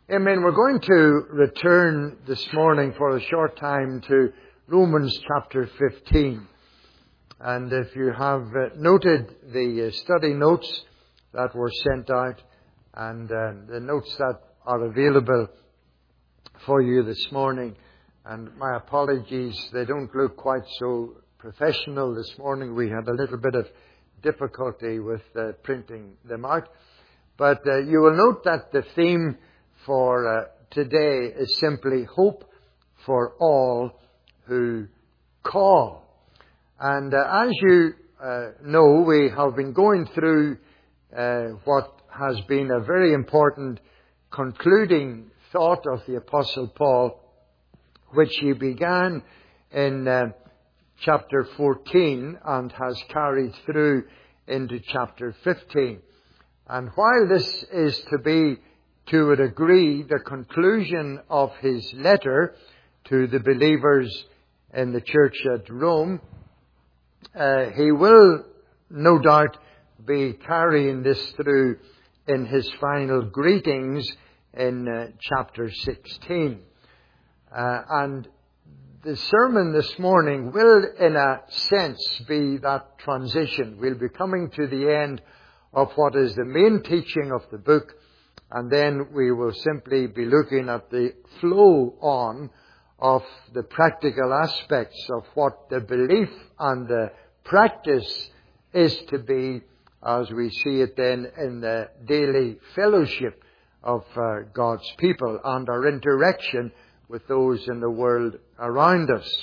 Amen. We're going to return this morning for a short time to Romans chapter 15. And if you have noted the study notes that were sent out and the notes that are available for you this morning, and my apologies, they don't look quite so professional this morning. We had a little bit of difficulty with printing them out. But you will note that the theme for today is simply hope for all who call. And as you know, we have been going through what has been a very important concluding thought of the Apostle Paul, which he began in chapter 14 and has carried through into chapter 15. And while this is to be, to a degree, the conclusion of his letter to the believers in the church at Rome, he will no doubt be carrying this through in his final greetings in chapter 16. And the sermon this morning will, in a sense, be that transition. We'll be coming to the end of what is the main teaching of the book, and then we will simply be looking at the flow on of the practical aspects of what the belief and the practice is to be, as we see it then in the daily fellowship of God's people and our interaction with those in the world around us.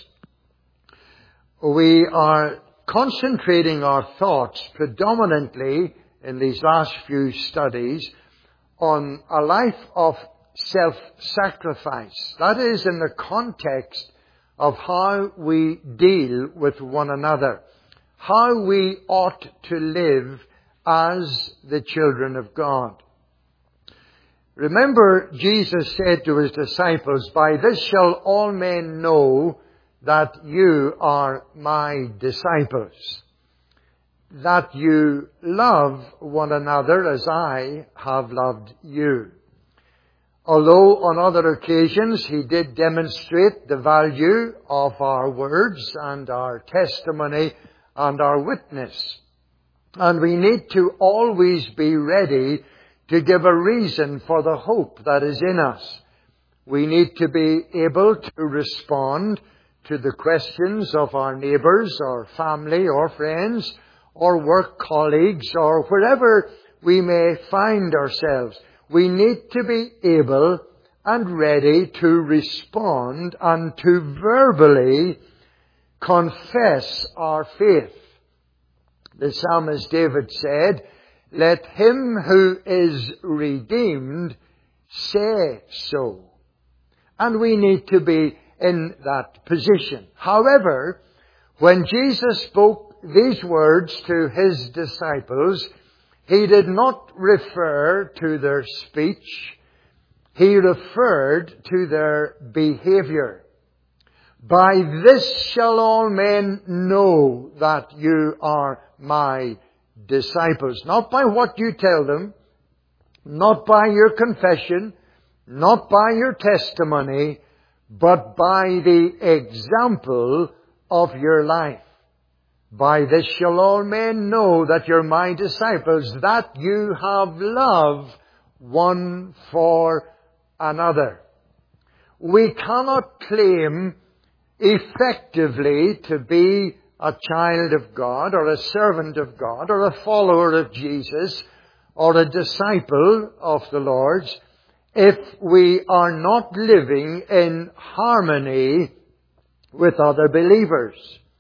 We are concentrating our thoughts predominantly in these last few studies on a life of self-sacrifice. That is in the context of how we deal with one another, how we ought to live as the children of God. Remember, Jesus said to his disciples, "By this shall all men know that you are my disciples, that you love one another as I have loved you." Although on other occasions he did demonstrate the value of our words and our testimony and our witness. And we need to always be ready to give a reason for the hope that is in us. We need to be able to respond to the questions of our neighbours or family or friends or work colleagues or wherever we may find ourselves. We need to be able and ready to respond and to verbally confess our faith. The psalmist David said, "Let him who is redeemed say so." And we need to be in that position. However, when Jesus spoke these words to his disciples, he did not refer to their speech. He referred to their behavior. "By this shall all men know that you are my disciples." Not by what you tell them, not by your confession, not by your testimony, but by the example of your life. "By this shall all men know that you're my disciples, that you have love one for another." We cannot claim effectively to be a child of God or a servant of God or a follower of Jesus or a disciple of the Lord's if we are not living in harmony with other believers.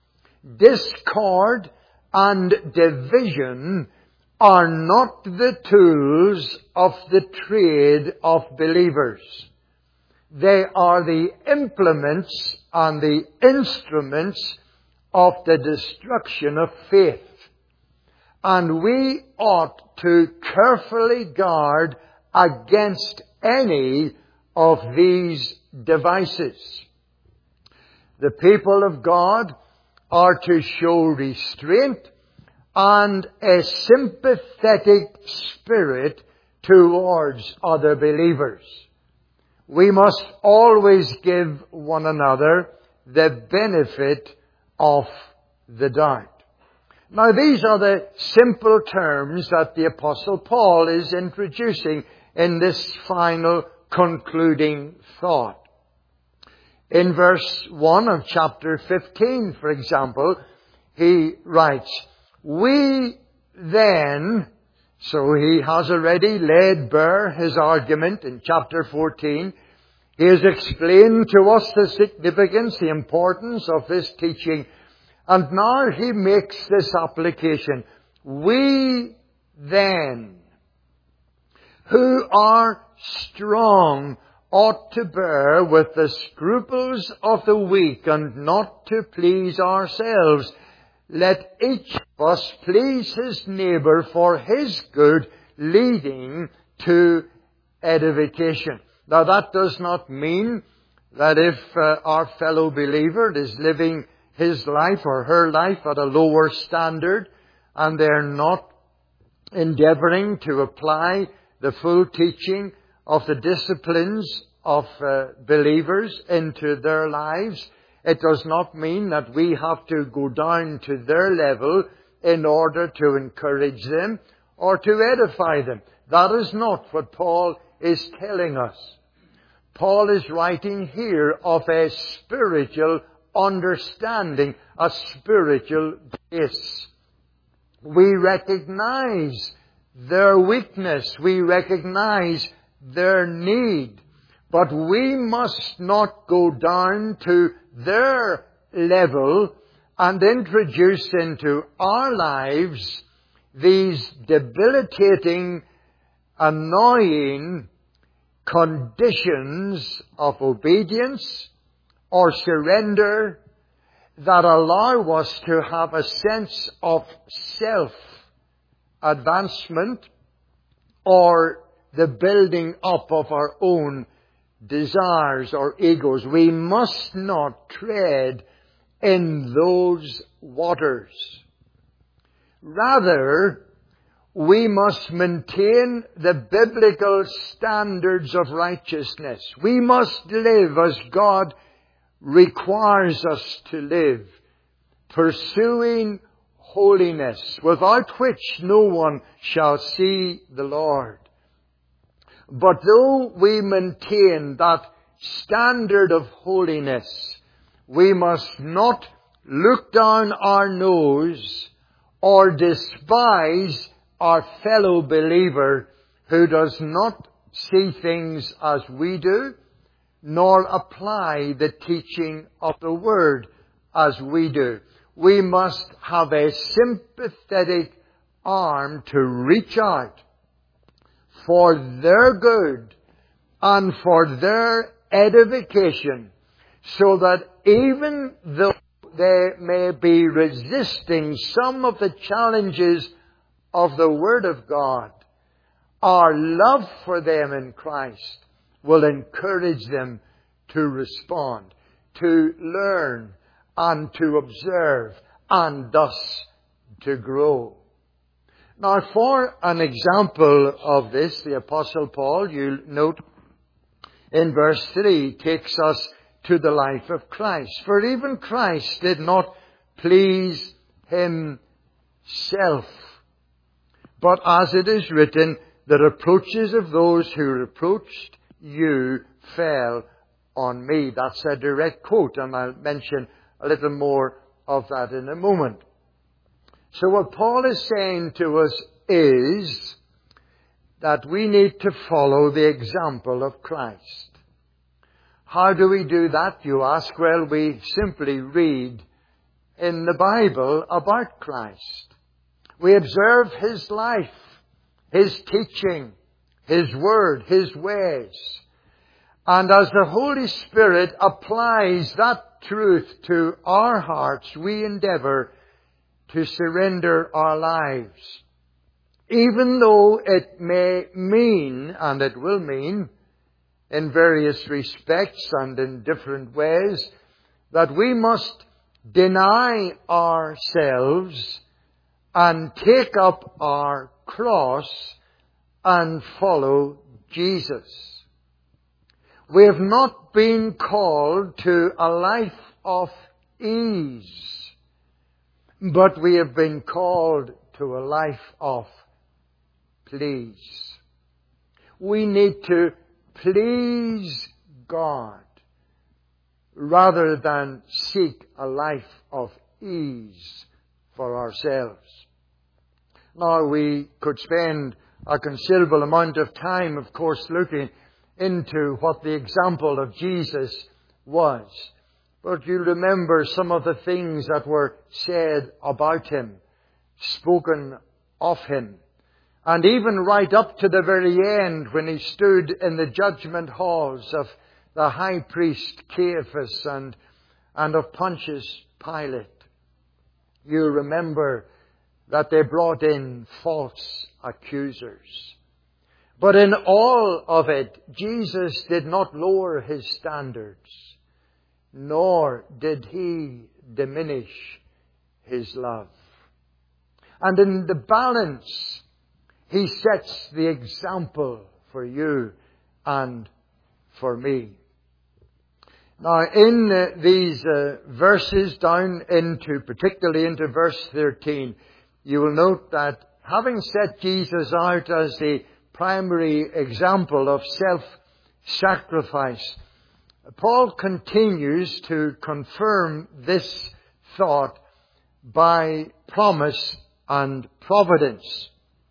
Discord and division are not the tools of the trade of believers. They are the implements and the instruments of the destruction of faith. And we ought to carefully guard against any of these devices. The people of God are to show restraint and a sympathetic spirit towards other believers. we must always give one another the benefit of the doubt. Now, these are the simple terms that the Apostle Paul is introducing in this final concluding thought. In verse 1 of chapter 15, for example, he writes, "We then," so he has already laid bare his argument in chapter 14. He has explained to us the significance, the importance of this teaching. And now he makes this application. "We then, who are strong, ought to bear with the scruples of the weak and not to please ourselves. Let each of us please his neighbour for his good, leading to edification." Now, that does not mean that if our fellow believer is living his life or her life at a lower standard and they're not endeavouring to apply the full teaching of the disciplines of believers into their lives, it does not mean that we have to go down to their level in order to encourage them or to edify them. That is not what Paul is telling us. Paul is writing here of a spiritual understanding, a spiritual base. We recognize their weakness. We recognize their need. But we must not go down to their level and introduce into our lives these debilitating, annoying conditions of obedience or surrender that allow us to have a sense of self-advancement or the building up of our own desires or egos. We must not tread in those waters. Rather, we must maintain the biblical standards of righteousness. We must live as God requires us to live, pursuing holiness, without which no one shall see the Lord. But though we maintain that standard of holiness, we must not look down our nose or despise our fellow believer who does not see things as we do, nor apply the teaching of the Word as we do. We must have a sympathetic arm to reach out for their good and for their edification, so that even though they may be resisting some of the challenges of the Word of God, our love for them in Christ will encourage them to respond, to learn, and to observe, and thus to grow. Now, for an example of this, the Apostle Paul, you note in verse 3, takes us to the life of Christ. For even Christ did not please himself, but as it is written, the reproaches of those who reproached you fell on me. That's a direct quote, and I'll mention a little more of that in a moment. So what Paul is saying to us is that we need to follow the example of Christ. How do we do that, you ask? Well, we simply read in the Bible about Christ. We observe His life, His teaching, His Word, His ways. And as the Holy Spirit applies that truth to our hearts, we endeavour to surrender our lives. Even though it may mean, and it will mean, in various respects and in different ways, that we must deny ourselves and take up our cross and follow Jesus. We have not been called to a life of ease, but we have been called to a life of please. We need to please God rather than seek a life of ease for ourselves. Now, we could spend a considerable amount of time, of course, looking into what the example of Jesus was. But you remember some of the things that were said about Him, spoken of Him. And even right up to the very end, when He stood in the judgment halls of the high priest Caiaphas and of Pontius Pilate, you remember that they brought in false accusers. But in all of it, Jesus did not lower His standards, nor did He diminish His love. And in the balance, He sets the example for you and for me. Now, in these verses down particularly into verse 13, you will note that having set Jesus out as the primary example of self-sacrifice, Paul continues to confirm this thought by promise and providence.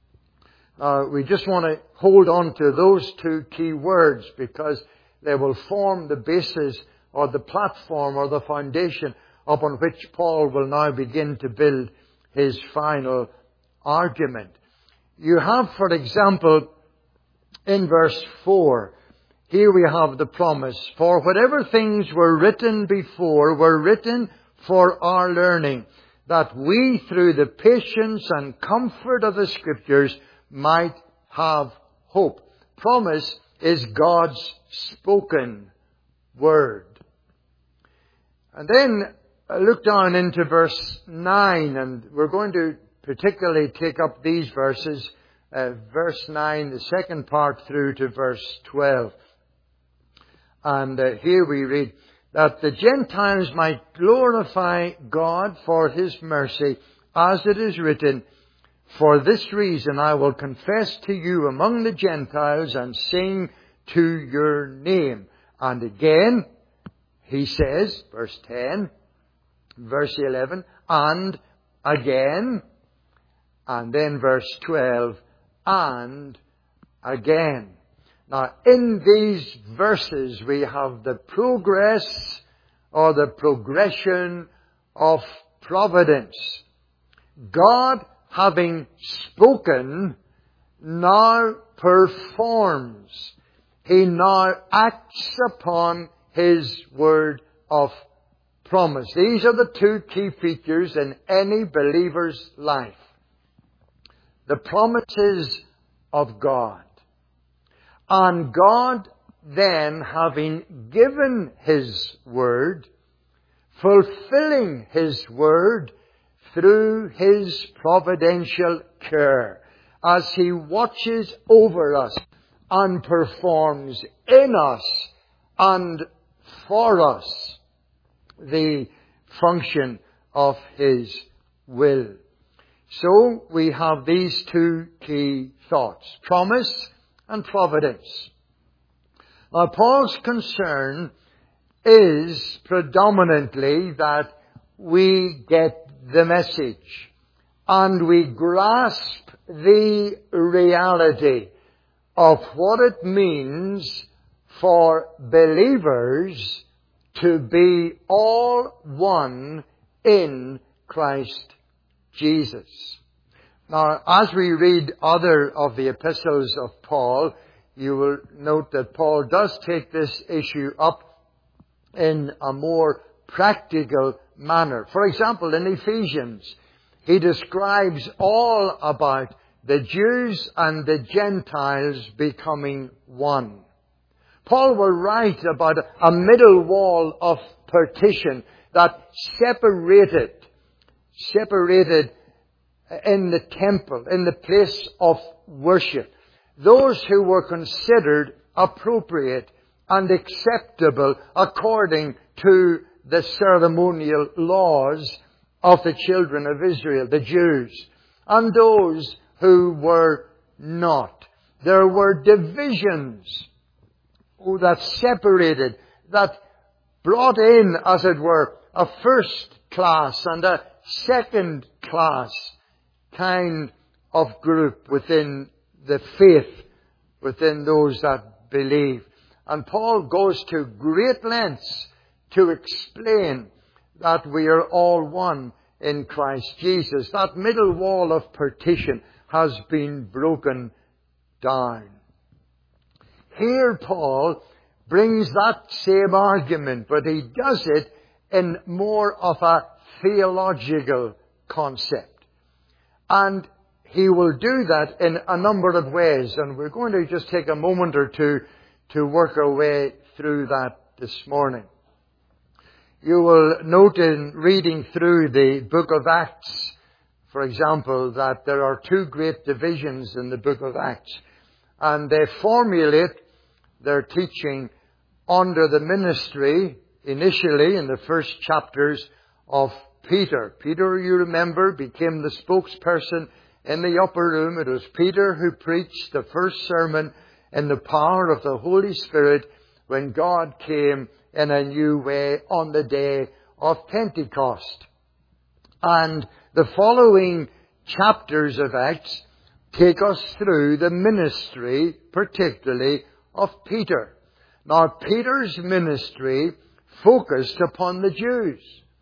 We just want to hold on to those two key words because they will form the basis or the platform or the foundation upon which Paul will now begin to build his final argument. You have, for example, in verse 4, here we have the promise, for whatever things were written before were written for our learning, that we through the patience and comfort of the Scriptures might have hope. Promise is God's spoken word. And then look down into verse 9, and we're going to particularly take up these verses, verse 9, the second part through to verse 12. And here we read, that the Gentiles might glorify God for His mercy, as it is written, for this reason I will confess to you among the Gentiles and sing to your name. And again, he says, verse 10, verse 11, and again, and then verse 12, and again. Now, in these verses, we have the progress or the progression of providence. God, having spoken, now performs. He now acts upon His word of promise. These are the two key features in any believer's life. The promises of God. And God then, having given His word, fulfilling His word through His providential care, as He watches over us and performs in us and for us the function of His will. So we have these two key thoughts, promise and providence. Now, Paul's concern is predominantly that we get the message and we grasp the reality of what it means for believers to be all one in Christ Jesus. Now, as we read other of the epistles of Paul, you will note that Paul does take this issue up in a more practical manner. For example, in Ephesians, he describes all about the Jews and the Gentiles becoming one. Paul will write about a middle wall of partition that separated in the temple, in the place of worship, those who were considered appropriate and acceptable according to the ceremonial laws of the children of Israel, the Jews, and those who were not. There were divisions that separated, that brought in, as it were, a first class and a second class kind of group within the faith, within those that believe. And Paul goes to great lengths to explain that we are all one in Christ Jesus. That middle wall of partition has been broken down. Here Paul brings that same argument, but he does it in more of a theological concept. And he will do that in a number of ways, and we're going to just take a moment or two to work our way through that this morning. You will note in reading through the book of Acts, for example, that there are two great divisions in the book of Acts, and they formulate their teaching under the ministry, initially in the first chapters, of Peter. Peter, you remember, became the spokesperson in the upper room. It was Peter who preached the first sermon in the power of the Holy Spirit when God came in a new way on the day of Pentecost. And the following chapters of Acts take us through the ministry, particularly of Peter. Now, Peter's ministry focused upon the Jews.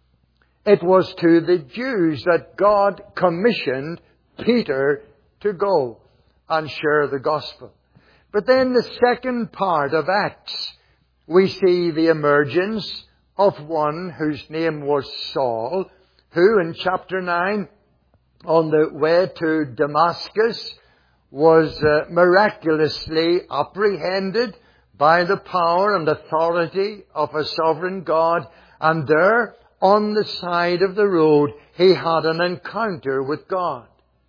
It was to the Jews that God commissioned Peter to go and share the gospel. But then the second part of Acts, we see the emergence of one whose name was Saul, who in chapter 9, on the way to Damascus, was miraculously apprehended by the power and authority of a sovereign God. And there, on the side of the road, he had an encounter with God.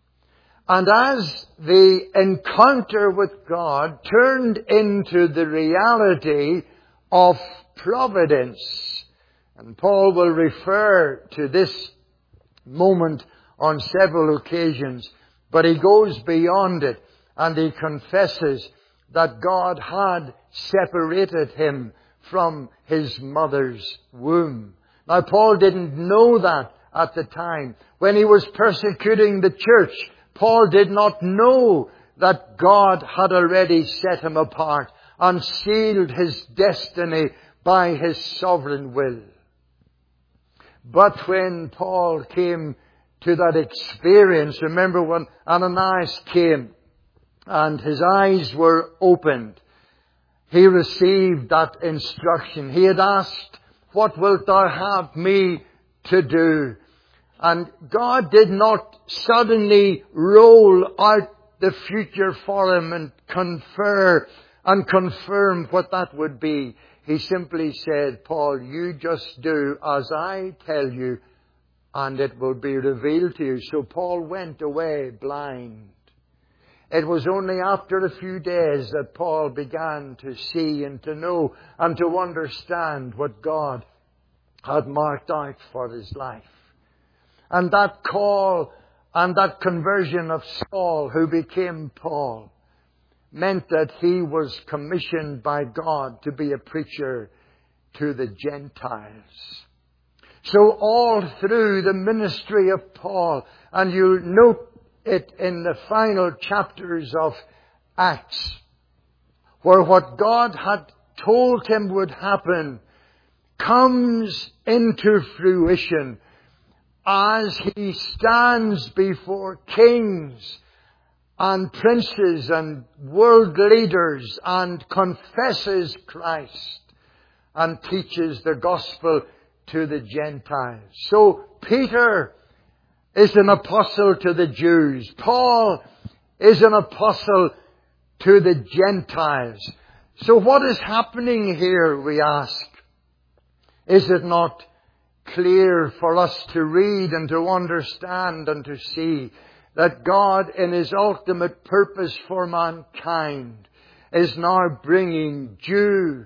And as the encounter with God turned into the reality of providence, and Paul will refer to this moment on several occasions, but he goes beyond it and he confesses that God had separated him from his mother's womb. Now, Paul didn't know that at the time. When he was persecuting the church, Paul did not know that God had already set him apart and sealed his destiny by his sovereign will. But when Paul came to that experience, remember when Ananias came and his eyes were opened, he received that instruction. He had asked, "What wilt thou have me to do?" And God did not suddenly roll out the future for him and confirm what that would be. He simply said, "Paul, you just do as I tell you, and it will be revealed to you." So Paul went away blind. It was only after a few days that Paul began to see and to know and to understand what God had marked out for his life. And that call and that conversion of Saul, who became Paul, meant that he was commissioned by God to be a preacher to the Gentiles. So all through the ministry of Paul, and you'll note it in the final chapters of Acts, where what God had told him would happen comes into fruition as he stands before kings and princes and world leaders and confesses Christ and teaches the gospel to the Gentiles. So Peter is an apostle to the Jews. Paul is an apostle to the Gentiles. So what is happening here, we ask? Is it not clear for us to read and to understand and to see that God, in His ultimate purpose for mankind, is now bringing Jew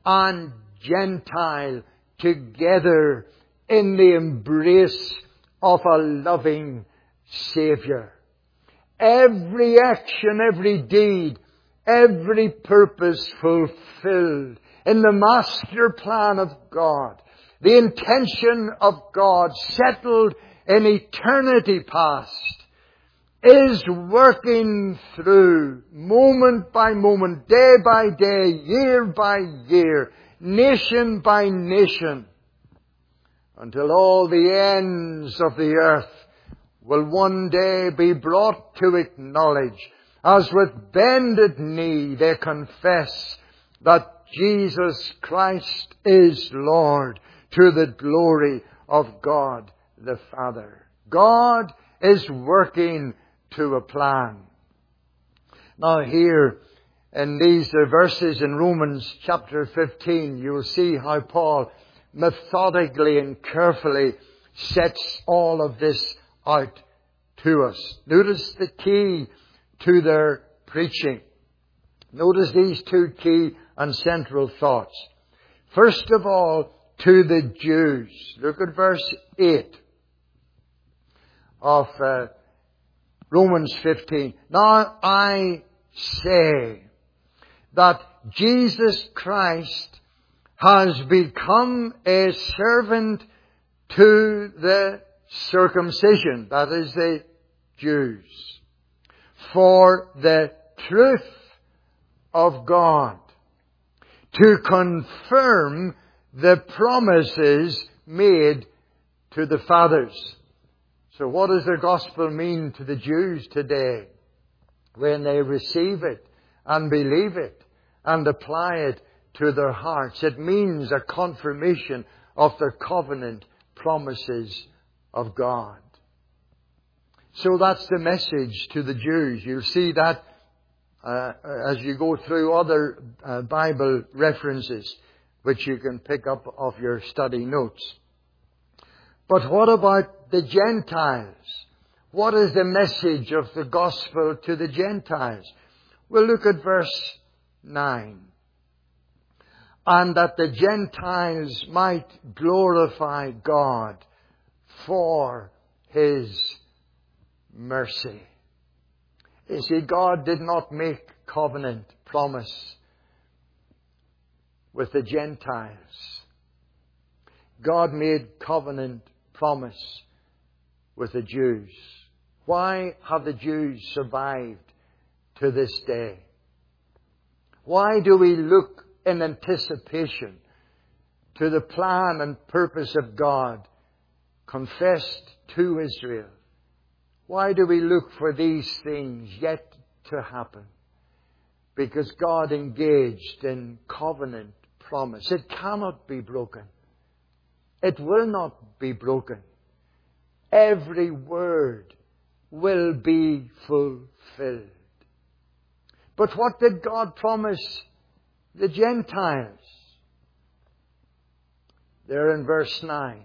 and Gentile together in the embrace of a loving Saviour. Every action, every deed, every purpose fulfilled in the master plan of God. The intention of God settled in eternity past is working through moment by moment, day by day, year by year, nation by nation, until all the ends of the earth will one day be brought to acknowledge, as with bended knee they confess that Jesus Christ is Lord, to the glory of God the Father. God is working to a plan. Now here in these verses in Romans chapter 15, you will see how Paul methodically and carefully sets all of this out to us. Notice the key to their preaching. Notice these two key and central thoughts. First of all, to the Jews. Look at verse 8 of Romans 15. Now I say that Jesus Christ has become a servant to the circumcision, that is the Jews, for the truth of God, to confirm the promises made to the fathers. So what does the gospel mean to the Jews today when they receive it and believe it and apply it to their hearts? It means a confirmation of the covenant promises of God. So that's the message to the Jews. You'll see that as you go through other Bible references, which you can pick up off your study notes. But what about the Gentiles? What is the message of the gospel to the Gentiles? We'll look at verse 9. And that the Gentiles might glorify God for His mercy. You see, God did not make covenant promise with the Gentiles. God made covenant promise with the Jews. Why have the Jews survived to this day? Why do we look in anticipation to the plan and purpose of God confessed to Israel? Why do we look for these things yet to happen? Because God engaged in covenant promise. It cannot be broken. It will not be broken. Every word will be fulfilled. But what did God promise the Gentiles? There in verse 9.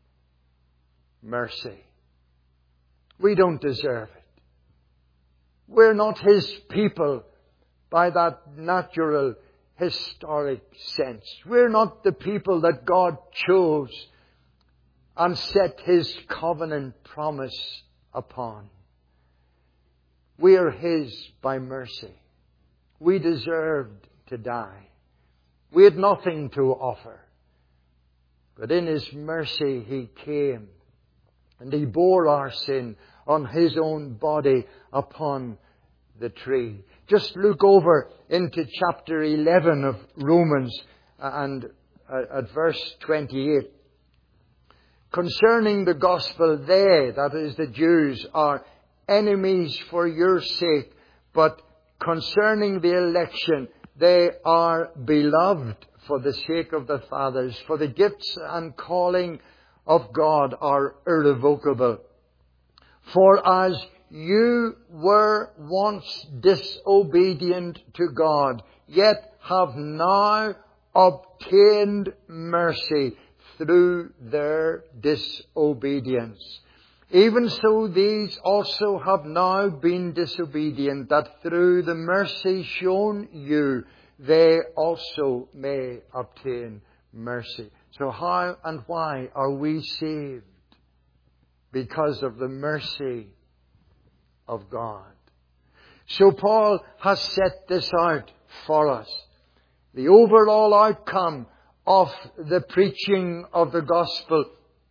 Mercy. We don't deserve it. We're not His people by that natural historic sense. We're not the people that God chose and set His covenant promise upon. We are His by mercy. We deserved to die. We had nothing to offer. But in His mercy He came and He bore our sin on His own body upon the tree. Just look over into chapter 11 of Romans and at verse 28. Concerning the gospel, they, that is the Jews, are enemies for your sake, but concerning the election, they are beloved for the sake of the fathers, for the gifts and calling of God are irrevocable. For as you were once disobedient to God, yet have now obtained mercy through their disobedience. Even so these also have now been disobedient, that through the mercy shown you they also may obtain mercy. So how and why are we saved? Because of the mercy of God. So Paul has set this out for us. The overall outcome of the preaching of the gospel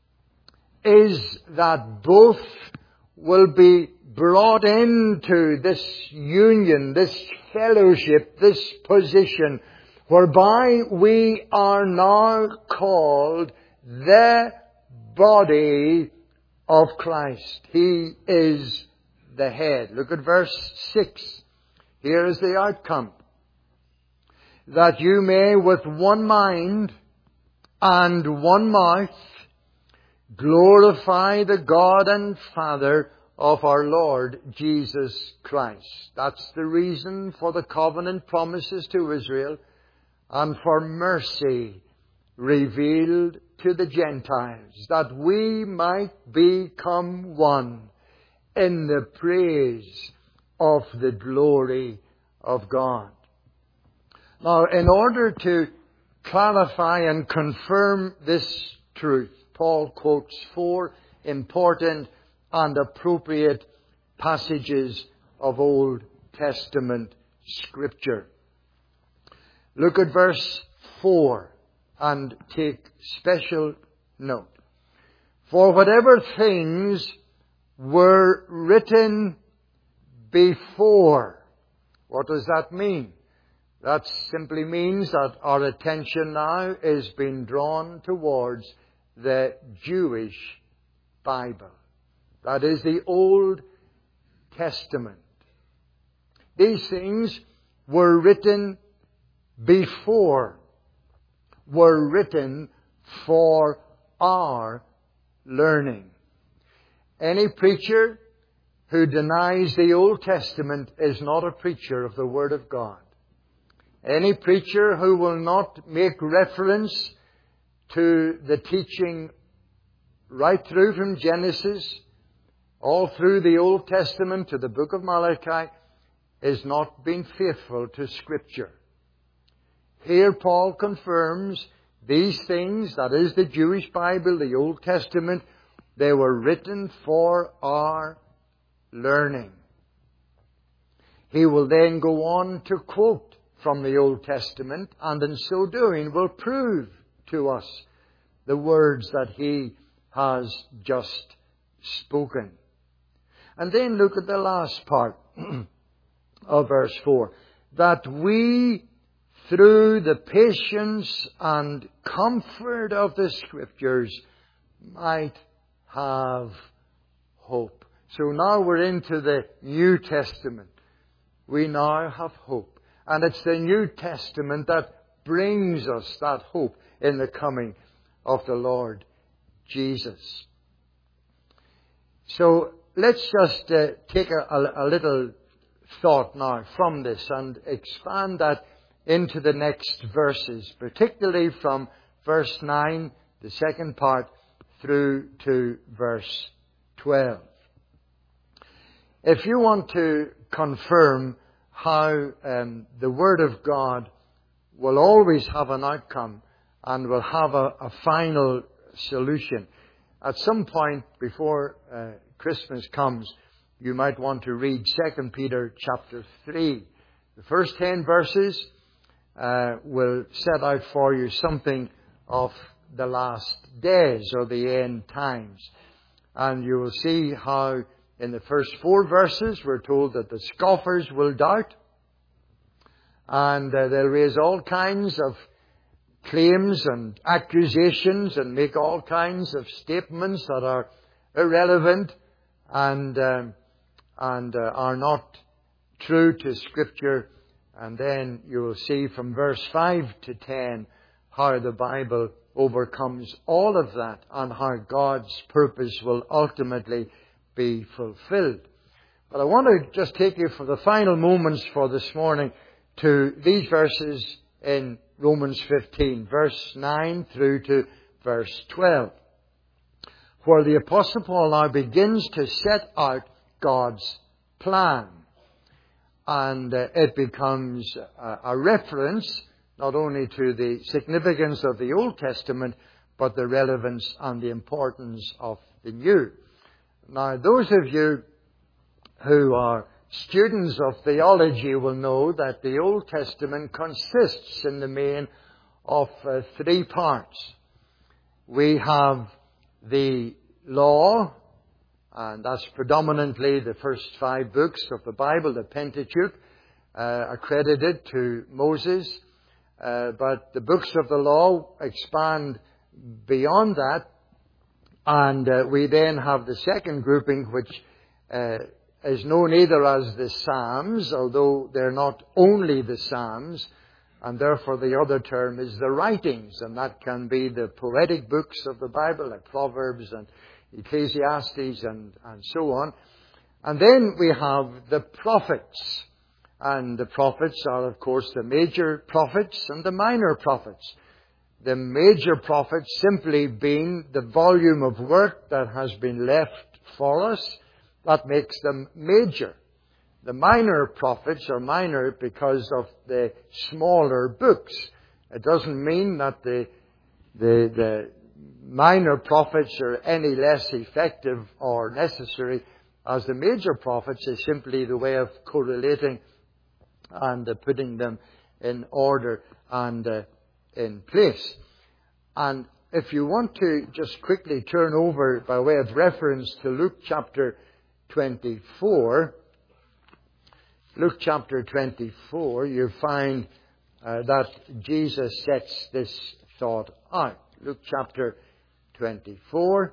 is that both will be brought into this union, this fellowship, this position, whereby we are now called the body of Christ. He is the head. Look at verse 6. Here is the outcome. That you may with one mind and one mouth glorify the God and Father of our Lord Jesus Christ. That's the reason for the covenant promises to Israel and for mercy revealed to the Gentiles, that we might become one in the praise of the glory of God. Now, in order to clarify and confirm this truth, Paul quotes 4 important and appropriate passages of Old Testament Scripture. Look at verse 4 and take special note. For whatever things were written before. What does that mean? That simply means that our attention now is being drawn towards the Jewish Bible. That is the Old Testament. These things were written before, were written for our learning. Any preacher who denies the Old Testament is not a preacher of the Word of God. Any preacher who will not make reference to the teaching right through from Genesis, all through the Old Testament to the book of Malachi, is not being faithful to Scripture. Here Paul confirms these things, that is the Jewish Bible, the Old Testament, they were written for our learning. He will then go on to quote from the Old Testament, and in so doing will prove to us the words that he has just spoken. And then look at the last part of verse 4. That we, through the patience and comfort of the Scriptures, might have hope. So now we're into the New Testament. We now have hope. And it's the New Testament that brings us that hope in the coming of the Lord Jesus. So let's just take a little thought now from this and expand that into the next verses, particularly from verse 9, the second part, through to verse 12. If you want to confirm how the Word of God will always have an outcome and will have a final solution, at some point before Christmas comes, you might want to read 2 Peter chapter 3. The first 10 verses will set out for you something of the last days or the end times. And you will see how in the first 4 verses we're told that the scoffers will doubt. And they'll raise all kinds of claims and accusations and make all kinds of statements that are irrelevant and are not true to Scripture. And then you will see from verse 5 to 10 how the Bible overcomes all of that and how God's purpose will ultimately be fulfilled. But I want to just take you for the final moments for this morning to these verses in Romans 15, verse 9 through to verse 12, where the Apostle Paul now begins to set out God's plan. and it becomes a reference not only to the significance of the Old Testament, but the relevance and the importance of the New. Now, those of you who are students of theology will know that the Old Testament consists in the main of three parts. We have the law, and that's predominantly the first 5 books of the Bible, the Pentateuch, accredited to Moses. But the books of the law expand beyond that. And we then have the second grouping, which is known either as the Psalms, although they're not only the Psalms, and therefore the other term is the writings, and that can be the poetic books of the Bible, like Proverbs and Ecclesiastes and so on. And then we have the prophets. And the prophets are, of course, the major prophets and the minor prophets. The major prophets simply being the volume of work that has been left for us. That makes them major. The minor prophets are minor because of the smaller books. It doesn't mean that the minor prophets are any less effective or necessary as the major prophets. Is simply the way of correlating and putting them in order and in place. And if you want to just quickly turn over by way of reference to Luke chapter 24, Luke chapter 24, you find that Jesus sets this thought out. Luke chapter 24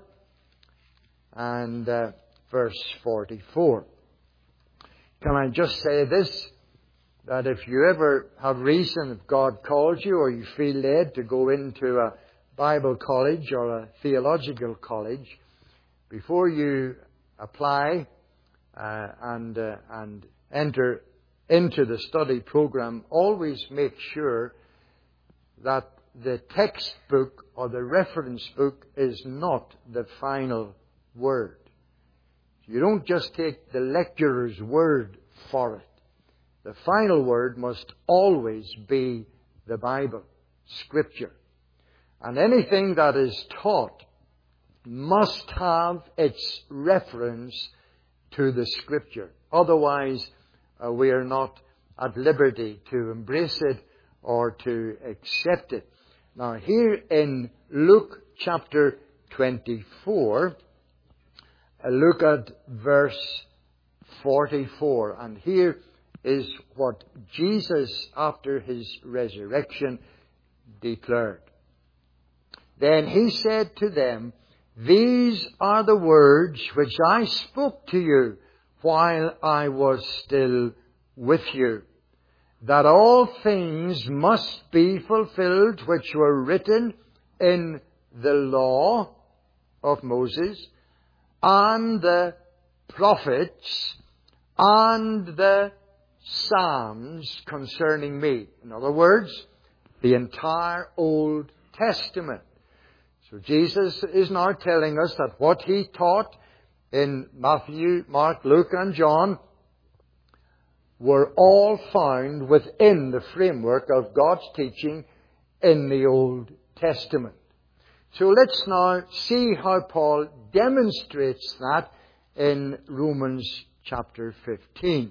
and verse 44. Can I just say this? That if you ever have reason, if God calls you or you feel led to go into a Bible college or a theological college, before you apply and enter into the study program, always make sure that the textbook or the reference book is not the final word. You don't just take the lecturer's word for it. The final word must always be the Bible, Scripture. And anything that is taught must have its reference to the Scripture. Otherwise, we are not at liberty to embrace it or to accept it. Now, here in Luke chapter 24, look at verse 44. And here is what Jesus, after His resurrection, declared. Then He said to them, "These are the words which I spoke to you while I was still with you, that all things must be fulfilled which were written in the law of Moses and the prophets and the Psalms concerning me." In other words, the entire Old Testament. So Jesus is now telling us that what He taught in Matthew, Mark, Luke and John were all found within the framework of God's teaching in the Old Testament. So let's now see how Paul demonstrates that in Romans chapter 15.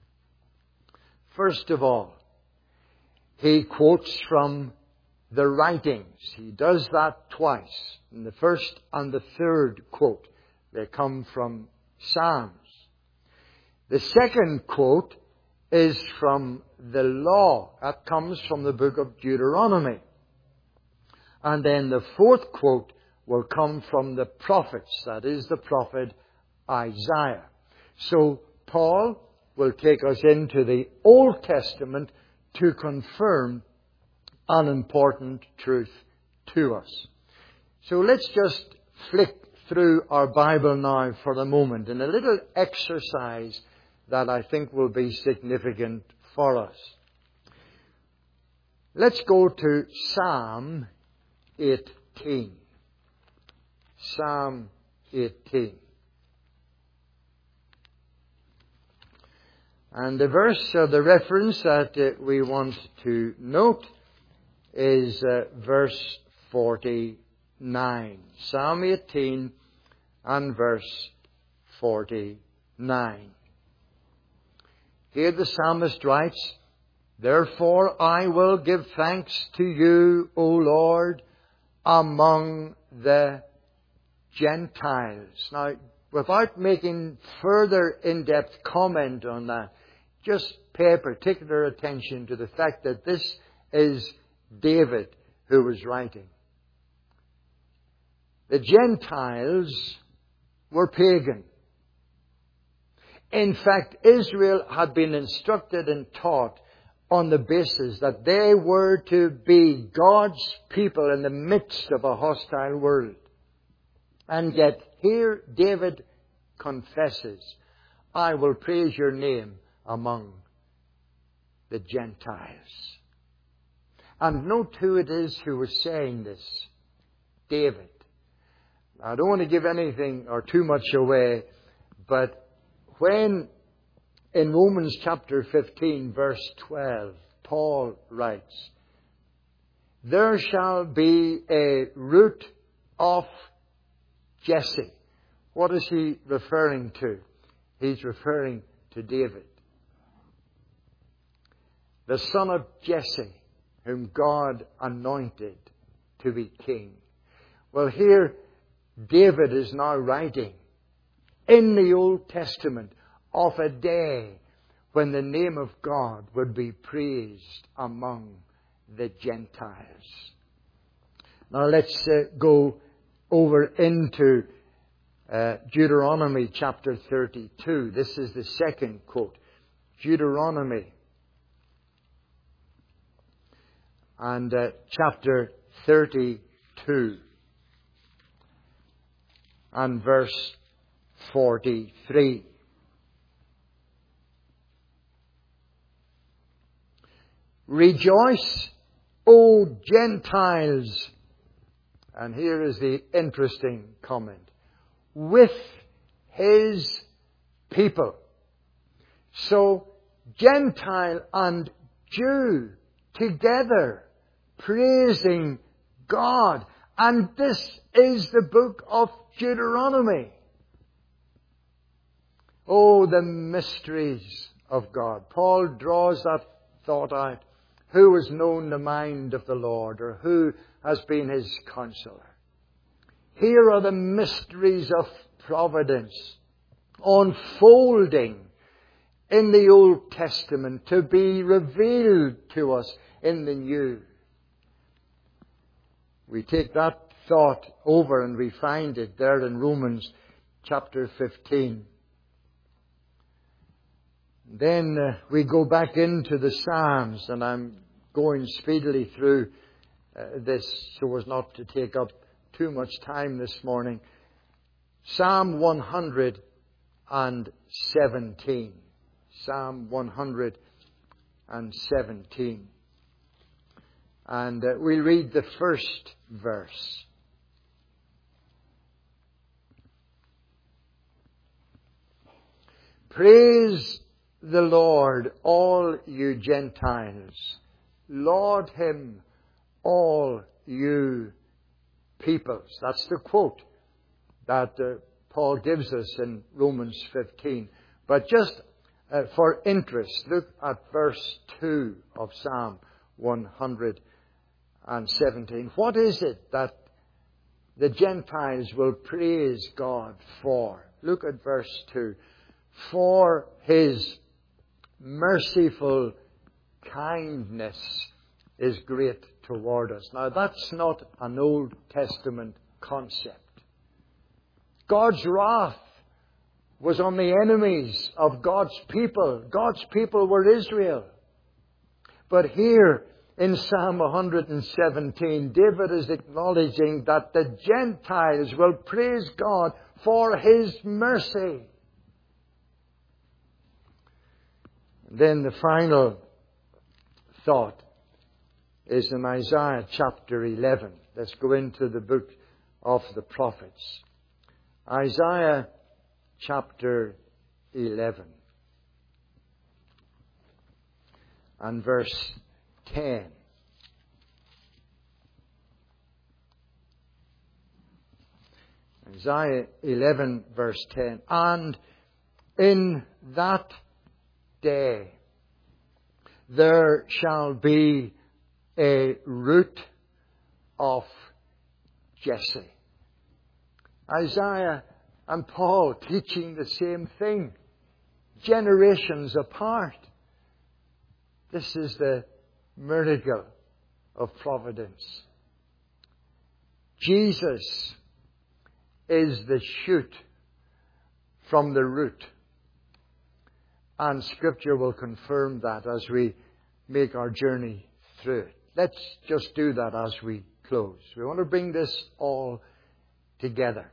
First of all, he quotes from the writings. He does that twice. In the first and the third quote, they come from Psalms. The second quote is from the law. That comes from the book of Deuteronomy. And then the fourth quote will come from the prophets. That is the prophet Isaiah. So Paul will take us into the Old Testament to confirm an important truth to us. So let's just flick through our Bible now for a moment in a little exercise that I think will be significant for us. Let's go to Psalm 18. Psalm 18. And the verse, or the reference that we want to note is verse 49. Psalm 18 and verse 49. Here the psalmist writes, "Therefore I will give thanks to you, O Lord, among the Gentiles." Now, without making further in-depth comment on that, just pay particular attention to the fact that this is David who was writing. The Gentiles were pagan. In fact, Israel had been instructed and taught on the basis that they were to be God's people in the midst of a hostile world. And yet here David confesses, "I will praise your name among the Gentiles." And note who it is who was saying this. David. I don't want to give anything or too much away, but when in Romans chapter 15 verse 12, Paul writes, "There shall be a root of Jesse." What is he referring to? He's referring to David. The son of Jesse, whom God anointed to be king. Well, here David is now writing in the Old Testament of a day when the name of God would be praised among the Gentiles. Now let's go over into Deuteronomy chapter 32. This is the second quote. Deuteronomy and chapter 32 and verse 43. "Rejoice, O Gentiles," and here is the interesting comment, "with His people." So, Gentile and Jew together praising God. And this is the book of Deuteronomy. Oh, the mysteries of God. Paul draws that thought out. Who has known the mind of the Lord, or who has been His counselor? Here are the mysteries of providence unfolding in the Old Testament to be revealed to us in the New. We take that thought over and we find it there in Romans chapter 15. Then we go back into the Psalms, and I'm going speedily through this so as not to take up too much time this morning. Psalm 117. Psalm 117. And we read the first verse. "Praise the Lord, all you Gentiles. Laud Him, all you peoples." That's the quote that Paul gives us in Romans 15. But just for interest, look at verse 2 of Psalm 117. What is it that the Gentiles will praise God for? Look at verse 2. "For His merciful kindness is great toward us." Now, that's not an Old Testament concept. God's wrath was on the enemies of God's people. God's people were Israel. But here in Psalm 117, David is acknowledging that the Gentiles will praise God for His mercy. Then the final thought is in Isaiah chapter 11. Let's go into the book of the prophets. Isaiah chapter 11. and verse 10. Isaiah 11 verse 10. And in that day there shall be a root of Jesse. Isaiah and Paul teaching the same thing, generations apart. This is the miracle of providence. Jesus is the shoot from the root. And Scripture will confirm that as we make our journey through it. Let's just do that as we close. We want to bring this all together.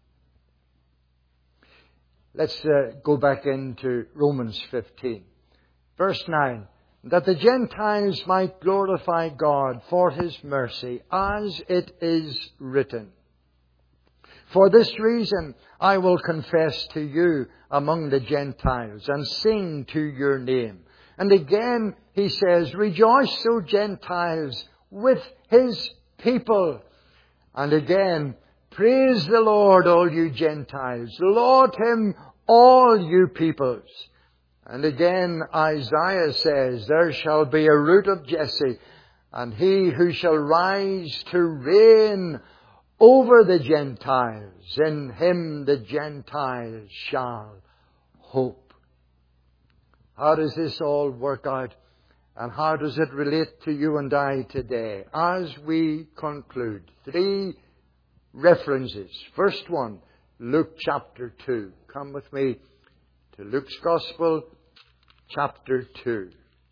Let's go back into Romans 15. Verse 9. That the Gentiles might glorify God for His mercy, as it is written. For this reason I will confess to you among the Gentiles and sing to your name. And again he says, rejoice, O Gentiles, with His people. And again, praise the Lord, all you Gentiles. Laud Him, all you peoples. And again Isaiah says, there shall be a root of Jesse, and he who shall rise to reign over the Gentiles. In Him the Gentiles shall hope. How does this all work out? And how does it relate to you and I today? As we conclude, 3 references. First one, Luke chapter 2. Come with me to Luke's Gospel, chapter 2.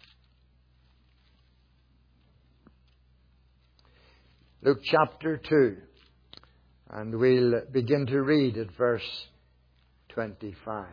Luke chapter 2. And we'll begin to read at verse 25.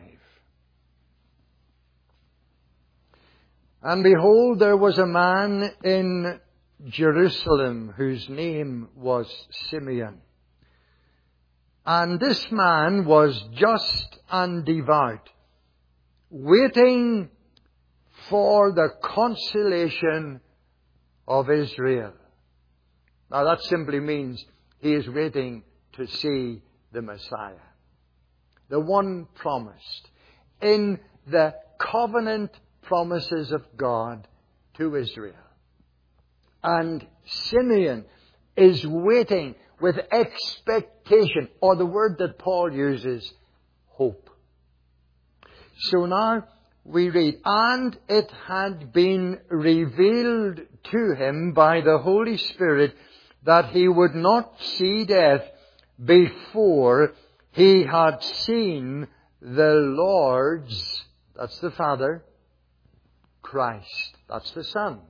And behold, there was a man in Jerusalem whose name was Simeon. And this man was just and devout, waiting for the consolation of Israel. Now that simply means he is waiting to see the Messiah, the one promised in the covenant promises of God to Israel. And Simeon is waiting with expectation, or the word that Paul uses, hope. So now we read, and it had been revealed to him by the Holy Spirit that he would not see death before he had seen the Lord's, that's the Father, Christ, that's the Son.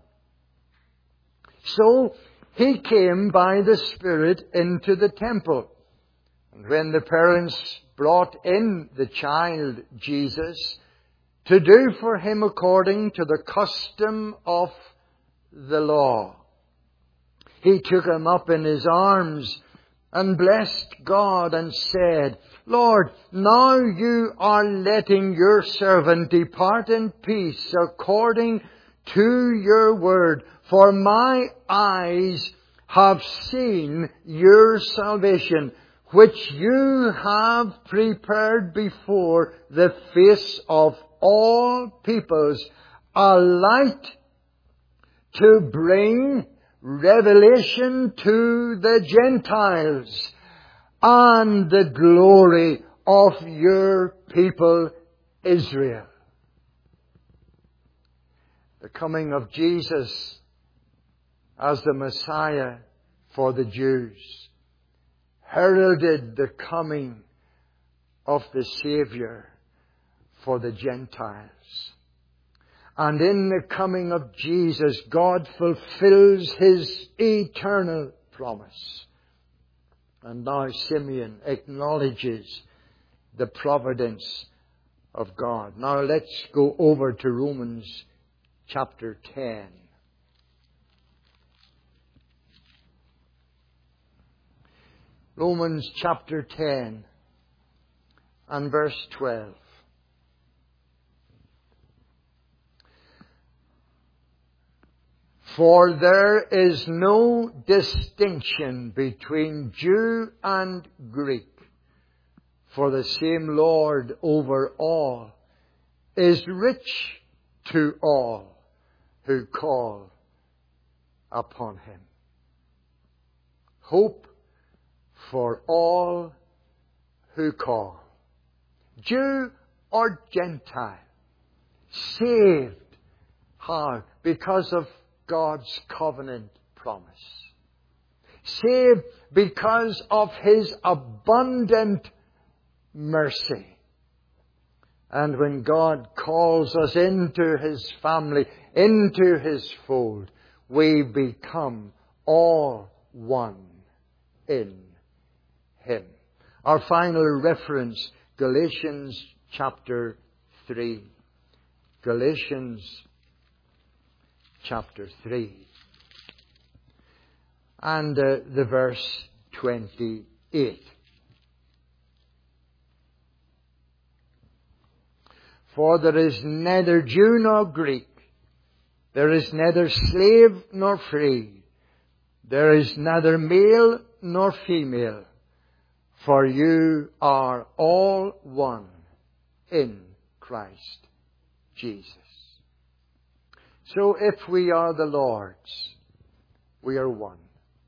So he came by the Spirit into the temple. And when the parents brought in the child Jesus to do for him according to the custom of the law, he took him up in his arms and blessed God and said, Lord, now you are letting your servant depart in peace according to your word. For my eyes have seen your salvation, which you have prepared before the face of all peoples, a light to bring revelation to the Gentiles and the glory of your people Israel. The coming of Jesus as the Messiah for the Jews heralded the coming of the Savior for the Gentiles. And in the coming of Jesus, God fulfills His eternal promise. And now Simeon acknowledges the providence of God. Now let's go over to Romans chapter 10. Romans chapter 10 and verse 12. For there is no distinction between Jew and Greek, for the same Lord over all is rich to all who call upon Him. Hope for all who call, Jew or Gentile, saved. How? Because of God's covenant promise. Saved because of His abundant mercy. And when God calls us into His family, into His fold, we become all one in Him. Our final reference, Galatians chapter 3. Galatians chapter 3. And the verse 28. For there is neither Jew nor Greek, there is neither slave nor free, there is neither male nor female, for you are all one in Christ Jesus. So if we are the Lord's, we are one.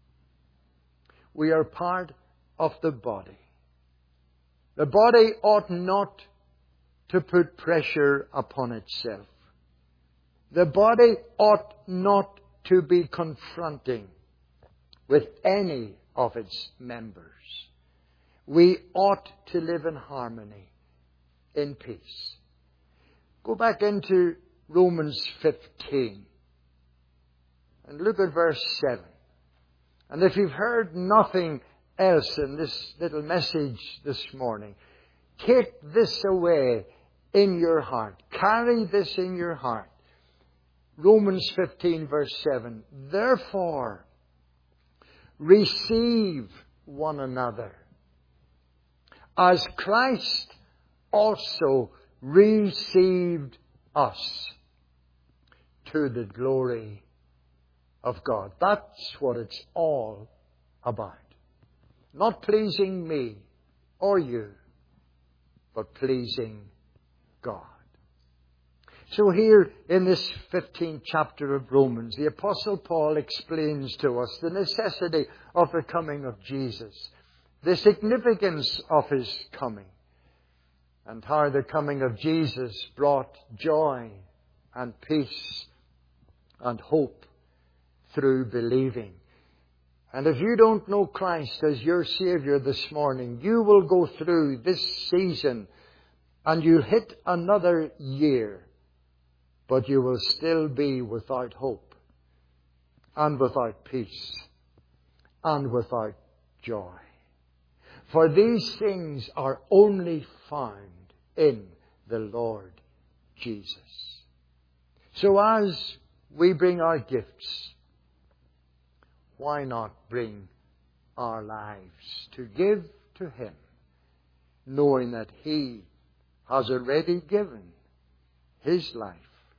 We are part of the body. The body ought not to put pressure upon itself. The body ought not to be confronting with any of its members. We ought to live in harmony, in peace. Go back into Romans 15 and look at verse 7. And if you've heard nothing else in this little message this morning, take this away in your heart. Carry this in your heart. Romans 15 verse 7. Therefore, receive one another, as Christ also received us to the glory of God. That's what it's all about. Not pleasing me or you, but pleasing God. So here in this 15th chapter of Romans, the Apostle Paul explains to us the necessity of the coming of Jesus, the significance of His coming, and how the coming of Jesus brought joy and peace and hope through believing. And if you don't know Christ as your Savior this morning, you will go through this season and you'll hit another year, but you will still be without hope and without peace and without joy. For these things are only found in the Lord Jesus. So as we bring our gifts, why not bring our lives to give to Him, knowing that He has already given His life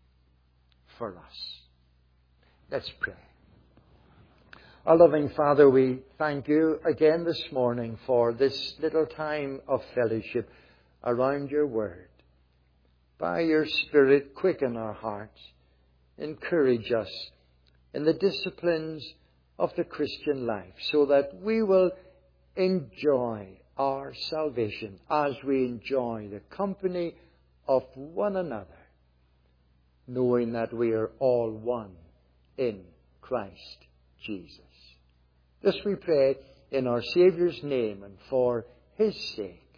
for us? Let's pray. Our loving Father, we thank You again this morning for this little time of fellowship around Your Word. By Your Spirit, quicken our hearts, encourage us in the disciplines of the Christian life, so that we will enjoy our salvation as we enjoy the company of one another, knowing that we are all one in Christ Jesus. This we pray in our Saviour's name and for His sake.